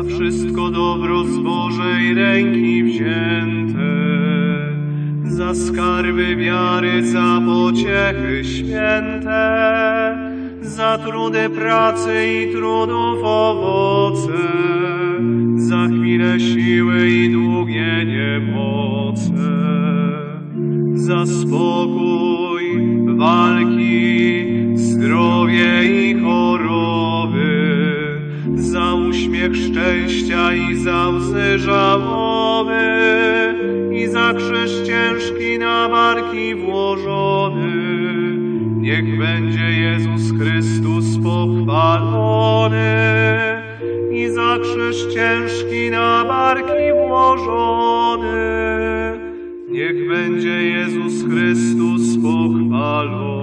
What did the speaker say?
wszystko dobro z Bożej ręki wzięte, za skarby wiary, za pociechy święte, za trudy pracy i trudów owoce, za chwilę siły i długie niemoce, za spokój, walki, zdrowie i choroby, za uśmiech szczęścia i za łzy żałoby, i za krzyż ciężki na barki włożony. Niech będzie Jezus Chrystus pochwalony, i za krzyż ciężki na barki włożony. Niech będzie Jezus Chrystus pochwalony.